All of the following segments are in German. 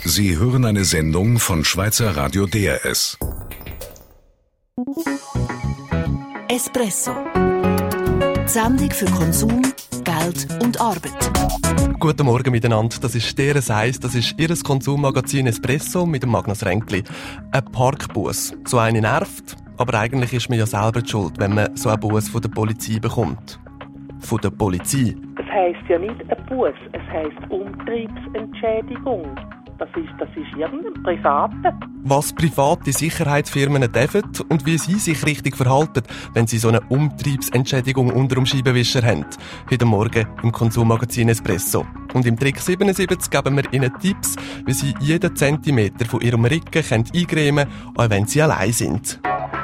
Sie hören eine Sendung von Schweizer Radio DRS. Espresso. Die Sendung für Konsum, Geld und Arbeit. Guten Morgen miteinander, das ist «Deres Eis», das ist Ihr Konsummagazin Espresso mit dem Magnus Ränkli. Ein Parkbus. So eine nervt, aber eigentlich ist man ja selber die schuld, wenn man so einen Bus von der Polizei bekommt. Von der Polizei. Es heisst ja nicht ein Bus, es heisst Umtriebsentschädigung. Das ist irgendein Privater. Was private Sicherheitsfirmen dürfen und wie sie sich richtig verhalten, wenn sie so eine Umtriebsentschädigung unter dem Scheibenwischer haben. Heute Morgen im Konsummagazin Espresso. Und im Trick 77 geben wir Ihnen Tipps, wie Sie jeden Zentimeter von Ihrem Rücken eingrämen können, auch wenn Sie allein sind.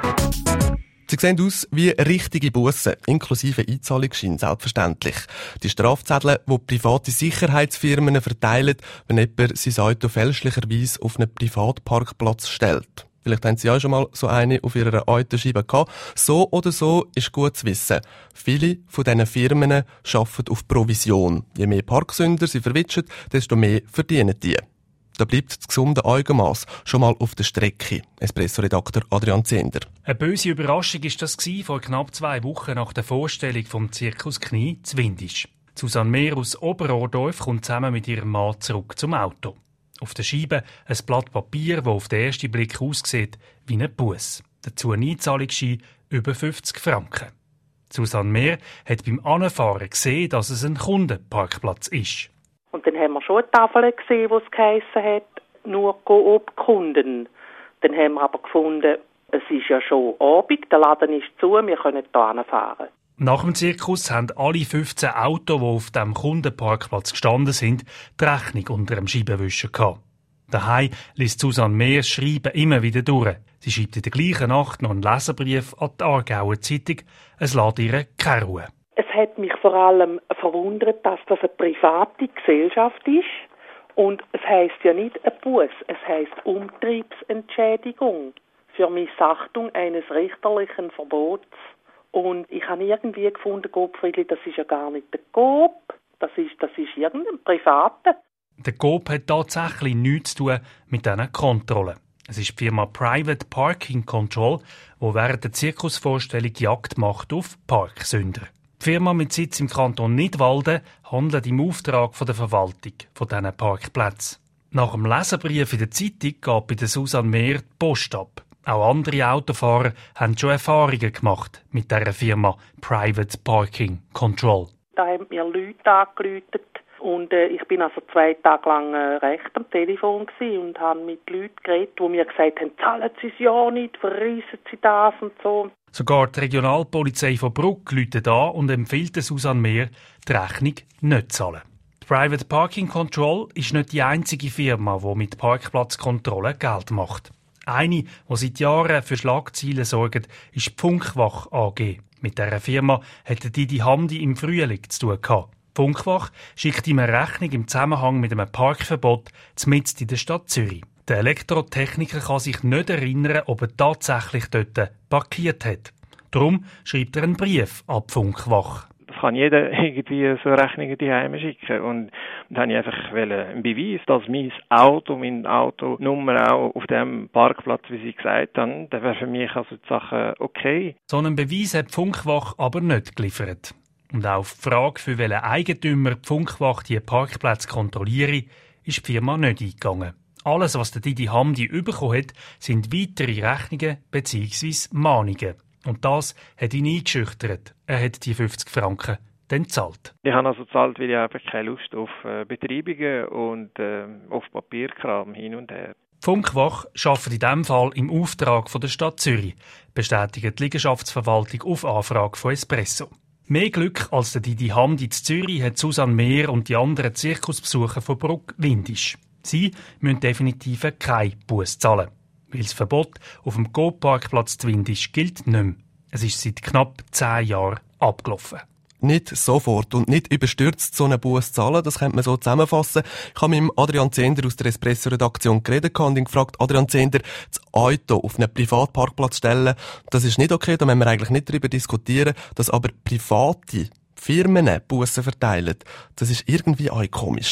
Sie sehen aus wie richtige Bussen, inklusive Einzahlungsschein, selbstverständlich. Die Strafzettel, die private Sicherheitsfirmen verteilen, wenn jemand sein Auto fälschlicherweise auf einen Privatparkplatz stellt. Vielleicht haben Sie auch schon mal so eine auf Ihrer Autoscheibe gehabt. So oder so ist gut zu wissen. Viele von diesen Firmen arbeiten auf Provision. Je mehr Parksünder sie verwitschen, desto mehr verdienen die. Da bleibt das gesunde Augenmaß schon mal auf der Strecke. Espresso-Redakteur Adrian Zehnder. Eine böse Überraschung war das vor knapp 2 Wochen nach der Vorstellung vom Zirkus Knie zu Windisch. Susanne Mehr aus Oberordorf kommt zusammen mit ihrem Mann zurück zum Auto. Auf der Scheibe ein Blatt Papier, das auf den ersten Blick aussieht wie ein Bus. Dazu ein Einzahlungsschein über 50 Franken. Susanne Mehr hat beim Anfahren gesehen, dass es ein Kundenparkplatz ist. Und dann haben wir schon eine Tafel gesehen, wo es geheissen hat, nur Coop-Kunden. Dann haben wir aber gefunden, es ist ja schon Abend, der Laden ist zu, wir können hier hinfahren. Nach dem Zirkus haben alle 15 Autos, die auf dem Kundenparkplatz gestanden sind, die Rechnung unter dem Scheibenwischer gehabt. Daheim liest Susanne Mehr das Schreiben immer wieder durch. Sie schreibt in der gleichen Nacht noch einen Leserbrief an die Aargauer Zeitung. Es lässt ihr keine Ruhe. Es hat mich vor allem verwundert, dass das eine private Gesellschaft ist. Und es heisst ja nicht ein Bus, es heisst Umtriebsentschädigung für Missachtung eines richterlichen Verbots. Und ich habe irgendwie gefunden, Gottfriedli, das ist ja gar nicht der Coop, das ist irgendein Privater. Der Coop hat tatsächlich nichts zu tun mit diesen Kontrollen. Es ist die Firma Private Parking Control, die während der Zirkusvorstellung Jagd macht auf Parksünder. Die Firma mit Sitz im Kanton Nidwalden handelt im Auftrag von der Verwaltung von diesen Parkplätzen. Nach dem Leserbrief in der Zeitung geht bei der Susanne Mehr die Post ab. Auch andere Autofahrer haben schon Erfahrungen gemacht mit dieser Firma Private Parking Control. Da haben mir Leute angerufen und ich bin also 2 Tage lang recht am Telefon und habe mit Leuten geredet, die mir gesagt haben, zahlen Sie es ja nicht, verreissen Sie das und so. Sogar die Regionalpolizei von Bruck läutet an und empfiehlt Susanne Mehr, die Rechnung nicht zu zahlen. Die Private Parking Control ist nicht die einzige Firma, die mit Parkplatzkontrollen Geld macht. Eine, die seit Jahren für Schlagzeilen sorgt, ist die Funkwach AG. Mit dieser Firma hatte Didi Hamdi im Frühling zu tun gehabt. Die Funkwach schickt ihm eine Rechnung im Zusammenhang mit einem Parkverbot mitten in der Stadt Zürich. Der Elektrotechniker kann sich nicht erinnern, ob er tatsächlich dort parkiert hat. Darum schreibt er einen Brief an die Funkwach. Das kann jeder irgendwie so Rechnungen daheim schicken. Und dann habe ich einfach einen Beweis, dass meine Autonummer auch auf dem Parkplatz, wie Sie gesagt haben, dann wäre für mich also die Sache okay. So einen Beweis hat die Funkwach aber nicht geliefert. Und auch auf die Frage, für welchen Eigentümer die Funkwach die Parkplätze kontrolliere, ist die Firma nicht eingegangen. Alles, was der Didi Hamdi bekommen hat, sind weitere Rechnungen bzw. Mahnungen. Und das hat ihn eingeschüchtert. Er hat die 50 Franken dann gezahlt. Ich habe also gezahlt, weil ich einfach keine Lust auf Betreibungen und auf Papierkram hin und her. Die Funkwach arbeitet in diesem Fall im Auftrag von der Stadt Zürich, bestätigt die Liegenschaftsverwaltung auf Anfrage von Espresso. Mehr Glück als der Didi Hamdi in Zürich hat Susanne Mehr und die anderen Zirkusbesucher von Bruck-Windisch. Sie müssen definitiv keinen Buß zahlen, weil das Verbot auf dem Coop-Parkplatz Windisch gilt nicht mehr. Es ist seit knapp 10 Jahren abgelaufen. Nicht sofort und nicht überstürzt so einen Bus zahlen, das könnte man so zusammenfassen. Ich habe mit Adrian Zehnder aus der Espresso-Redaktion geredet und ihn gefragt, Adrian Zehnder, das Auto auf einen Privatparkplatz stellen, das ist nicht okay, da müssen wir eigentlich nicht darüber diskutieren, dass aber private Firmen Bussen verteilen, das ist irgendwie auch komisch.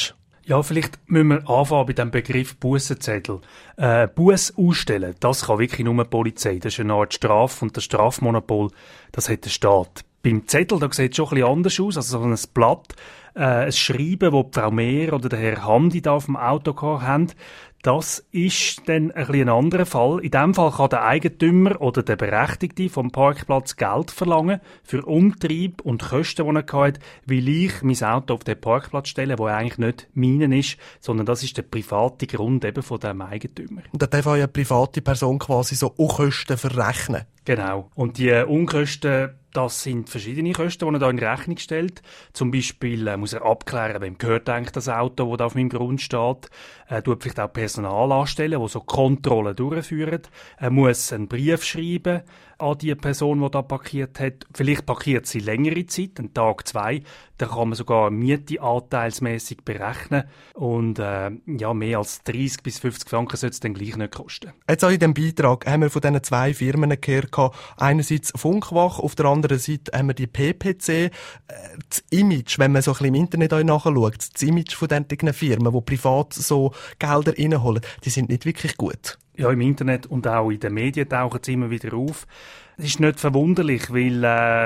Ja, vielleicht müssen wir anfangen bei dem Begriff Bussenzettel. Buss ausstellen, das kann wirklich nur die Polizei. Das ist eine Art Strafe und das Strafmonopol, das hat der Staat. Beim Zettel, da sieht es schon ein bisschen anders aus, also so ein Blatt, ein Schreiben, das Frau Mehr oder der Herr Hamdi da auf dem Auto haben, das ist dann ein bisschen ein anderer Fall. In diesem Fall kann der Eigentümer oder der Berechtigte vom Parkplatz Geld verlangen für Umtrieb und Kosten, die er hat, weil ich mein Auto auf den Parkplatz stelle, wo eigentlich nicht meinen ist, sondern das ist der private Grund eben von dem Eigentümer. Und da darf auch eine private Person quasi so Unkosten verrechnen. Genau. Und die Unkosten, das sind verschiedene Kosten, die er da in Rechnung stellt. Zum Beispiel muss er abklären, wem gehört eigentlich das Auto, das da auf meinem Grund steht. Er tut vielleicht auch Personal anstellen, das so Kontrollen durchführt. Er muss einen Brief schreiben an die Person, die da parkiert hat. Vielleicht parkiert sie längere Zeit, einen Tag, 2. Da kann man sogar Miete anteilsmässig berechnen. Und mehr als 30 bis 50 Franken sollte es dann gleich nicht kosten. Jetzt auch in diesem Beitrag haben wir von diesen 2 Firmen gehört. Einerseits Funkwach, auf der anderen Seite haben wir die PPC. Das Image, wenn man so ein bisschen im Internet nachschaut, das Image von diesen Firmen, die privat so Gelder reinholen, die sind nicht wirklich gut. Ja, im Internet und auch in den Medien tauchen sie immer wieder auf. Es ist nicht verwunderlich, weil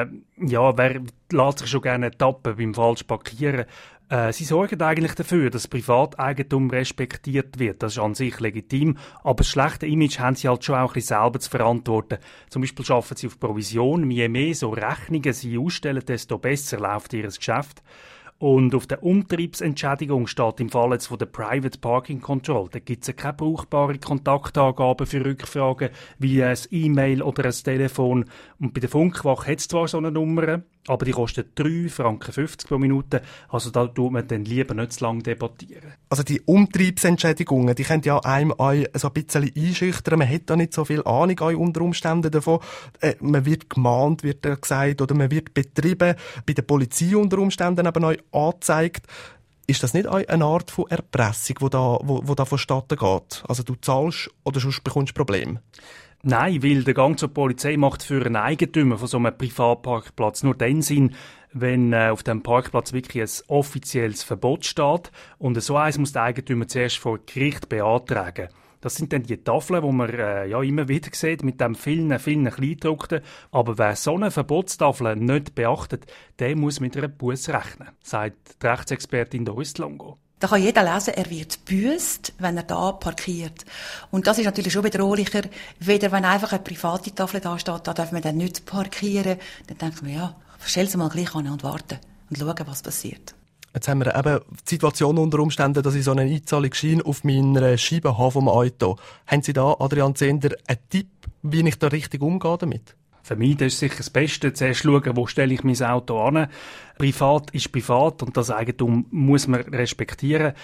wer lässt sich schon gerne tappen beim falsch Parkieren. Sie sorgen eigentlich dafür, dass Privateigentum respektiert wird. Das ist an sich legitim, aber das schlechte Image haben sie halt schon auch ein bisschen selber zu verantworten. Zum Beispiel arbeiten sie auf Provision. Je mehr so Rechnungen sie ausstellen, desto besser läuft ihr Geschäft. Und auf der Umtriebsentschädigung steht im Fall jetzt von der Private Parking Control, da gibt es keine brauchbare Kontaktangaben für Rückfragen wie ein E-Mail oder ein Telefon. Und bei der Funkwache hat es zwar so eine Nummer, aber die kostet 3,50 Franken pro Minute. Also da tut man dann lieber nicht zu lange debattieren. Also die Umtriebsentschädigungen, die können ja einem auch so ein bisschen einschüchtern. Man hat da nicht so viel Ahnung unter Umständen davon. Man wird gemahnt, wird da gesagt, oder man wird betrieben. Bei der Polizei unter Umständen eben auch angezeigt. Ist das nicht auch eine Art von Erpressung, wo da vonstatten geht? Also du zahlst oder sonst bekommst du Probleme? Nein, weil der Gang zur Polizei macht für einen Eigentümer von so einem Privatparkplatz nur den Sinn, wenn auf dem Parkplatz wirklich ein offizielles Verbot steht. Und so eins muss der Eigentümer zuerst vor Gericht beantragen. Das sind dann die Tafeln, die man immer wieder sieht, mit dem vielen Kleindruckten. Aber wer so eine Verbotstafel nicht beachtet, der muss mit einer Busse rechnen, sagt die Rechtsexpertin Doris Longo. Da kann jeder lesen, er wird gebüsst, wenn er da parkiert. Und das ist natürlich schon bedrohlicher, weder wenn einfach eine private Tafel da steht, da darf man dann nicht parkieren. Dann denkt man, ja, stell sie mal gleich an und warten und schauen, was passiert. Jetzt haben wir eben die Situation unter Umständen, dass ich so einen Einzahlungsschein auf meiner Scheibe habe vom Auto. Haben Sie da, Adrian Zehnder, einen Tipp, wie ich da richtig umgehe damit? Vermeiden ist sicher das Beste. Zuerst schauen, wo stelle ich mein Auto an. Privat ist privat und das Eigentum muss man respektieren.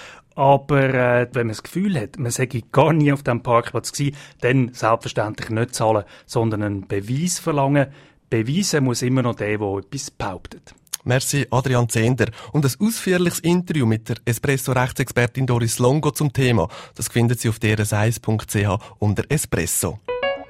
Aber wenn man das Gefühl hat, man sei gar nie auf diesem Parkplatz gewesen, dann selbstverständlich nicht zahlen, sondern einen Beweis verlangen. Beweisen muss immer noch der etwas behauptet. Merci, Adrian Zehnder. Und ein ausführliches Interview mit der Espresso-Rechtsexpertin Doris Longo zum Thema, das finden Sie auf drs1.ch unter Espresso.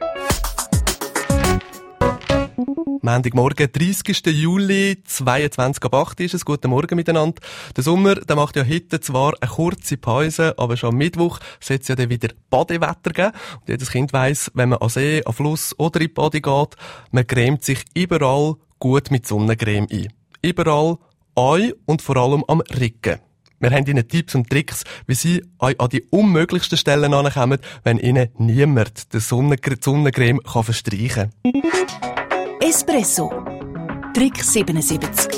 Montagmorgen, 30. Juli, 22.08 ist es. Guten Morgen miteinander. Der Sommer, der macht ja heute zwar eine kurze Pause, aber schon am Mittwoch soll es ja dann wieder Badewetter geben. Und jedes Kind weiss, wenn man an See, an Fluss oder in die Bade geht, man cremt sich überall gut mit Sonnencreme ein. Überall, an und vor allem am Rücken. Wir haben Ihnen Tipps und Tricks, wie Sie an die unmöglichsten Stellen ankommen, wenn Ihnen niemand die Sonnencreme verstreichen kann. Espresso. Trick 77.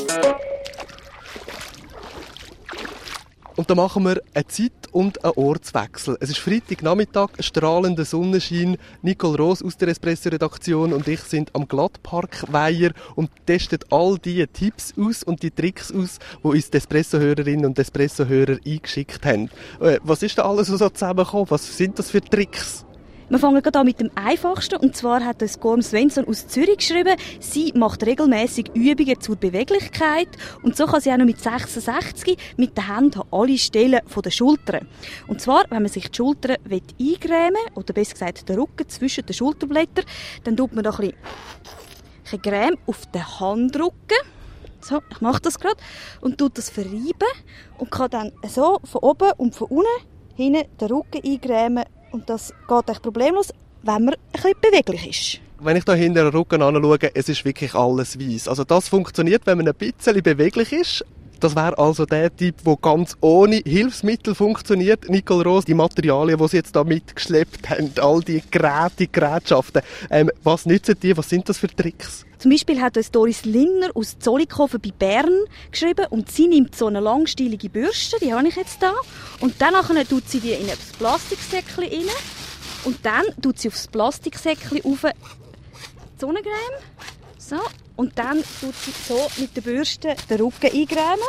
Und da machen wir eine Zeit- und einen Ortswechsel. Es ist Freitagnachmittag, strahlender Sonnenschein. Nicole Roos aus der Espresso-Redaktion und ich sind am Glattparkweiher und testen all die Tipps aus und die Tricks aus, die uns die Espresso-Hörerinnen und Espresso-Hörer eingeschickt haben. Was ist da alles so zusammengekommen? Was sind das für Tricks? Wir fangen gerade an mit dem einfachsten, und zwar hat uns Gorm Svensson aus Zürich geschrieben, sie macht regelmäßig Übungen zur Beweglichkeit und so kann sie auch noch mit 66 mit den Händen an alle Stellen der Schultern. Und zwar, wenn man sich die Schultern eingrämen will, oder besser gesagt den Rücken zwischen den Schulterblättern, dann tut man da ein bisschen Creme auf den Handrücken. So, ich mache das gerade und tue das verreiben und kann dann so von oben und von unten hinten den Rücken eingrämen und das geht echt problemlos, wenn man ein bisschen beweglich ist. Wenn ich da hinter den Rücken anschaue, es ist wirklich alles weiss. Also das funktioniert, wenn man ein bisschen beweglich ist. Das wäre also der Typ, der ganz ohne Hilfsmittel funktioniert. Nicole Roos, die Materialien, die Sie jetzt da mitgeschleppt haben, all die Gerätschaften, was nützen die? Was sind das für Tricks? Zum Beispiel hat uns Doris Linner aus Zollikofen bei Bern geschrieben und sie nimmt so eine langstielige Bürste, die habe ich jetzt da, und dann tut sie die in ein Plastiksäckchen rein und dann tut sie aufs Plastiksäckchen auf die Sonnencreme. So. Und dann tut sie so mit der Bürste den Rücken eingrämen.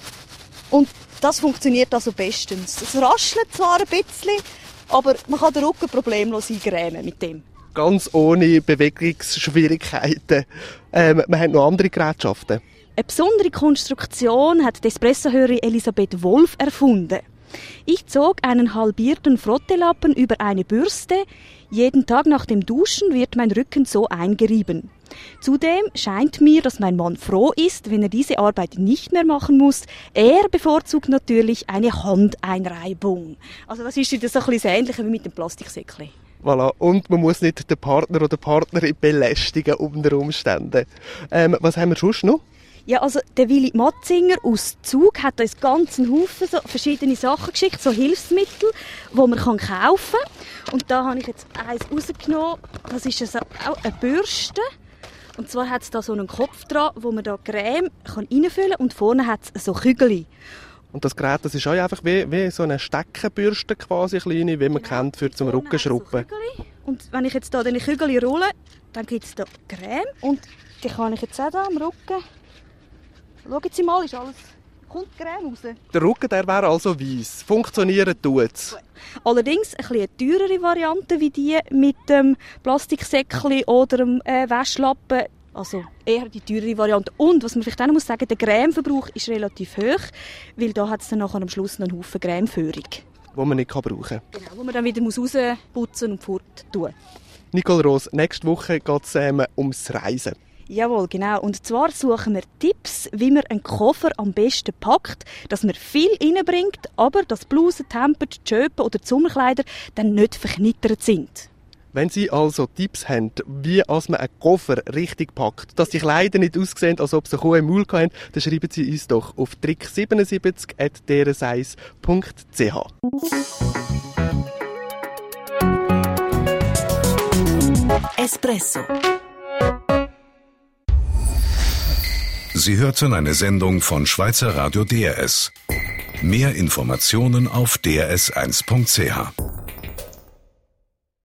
Und das funktioniert also bestens. Es raschelt zwar ein bisschen, aber man kann den Rücken problemlos eingrämen mit dem. Ganz ohne Bewegungsschwierigkeiten. Wir haben noch andere Gerätschaften. Eine besondere Konstruktion hat die Espresso-Hörerin Elisabeth Wolf erfunden. Ich zog einen halbierten Frottelappen über eine Bürste. Jeden Tag nach dem Duschen wird mein Rücken so eingerieben. Zudem scheint mir, dass mein Mann froh ist, wenn er diese Arbeit nicht mehr machen muss. Er bevorzugt natürlich eine Handeinreibung. Also das ist wieder so ein bisschen ähnlich wie mit dem Plastiksäckchen. Voilà. Und man muss nicht den Partner oder die Partnerin belästigen unter Umständen. Was haben wir sonst noch? Ja, also der Willi Matzinger aus Zug hat uns ganz einen Haufen so verschiedene Sachen geschickt, so Hilfsmittel, die man kaufen kann. Und da habe ich jetzt eins rausgenommen. Das ist also auch eine Bürste. Und zwar hat es da so einen Kopf dran, wo man da Creme reinfüllen kann und vorne hat es so Kügel. Und das Gerät, das ist auch einfach wie so eine Steckenbürste quasi, kleine, wie man kennt, für zum Rückenschrubben. So und wenn ich jetzt da diese Kügel rolle, dann gibt es da Creme und die kann ich jetzt auch da am Rücken. Schauen Sie mal, ist alles, kommt Creme raus. Der Rücken, der wäre also weiss. Funktionieren tut's. Allerdings eine teurere Variante wie die mit dem Plastiksäckchen oder dem Wäschlappen. Also eher die teurere Variante. Und was man vielleicht auch noch sagen muss, der Cremeverbrauch ist relativ hoch, weil da hat es dann nachher am Schluss noch einen Haufen Cremeführung. Die man nicht brauchen kann. Genau, wo man dann wieder rausputzen und fort tun. Nicole Roos, nächste Woche geht es ums Reisen. Jawohl, genau. Und zwar suchen wir Tipps, wie man einen Koffer am besten packt, dass man viel reinbringt, aber dass Blusen, Hemden, Schöpen oder Sommerkleider dann nicht verknittert sind. Wenn Sie also Tipps haben, wie man einen Koffer richtig packt, dass die Kleider nicht aussehen, als ob sie Kuh im Maul haben, dann schreiben Sie uns doch auf trick77@dereseis.ch. Espresso. Sie hörten eine Sendung von Schweizer Radio DRS. Mehr Informationen auf drs1.ch.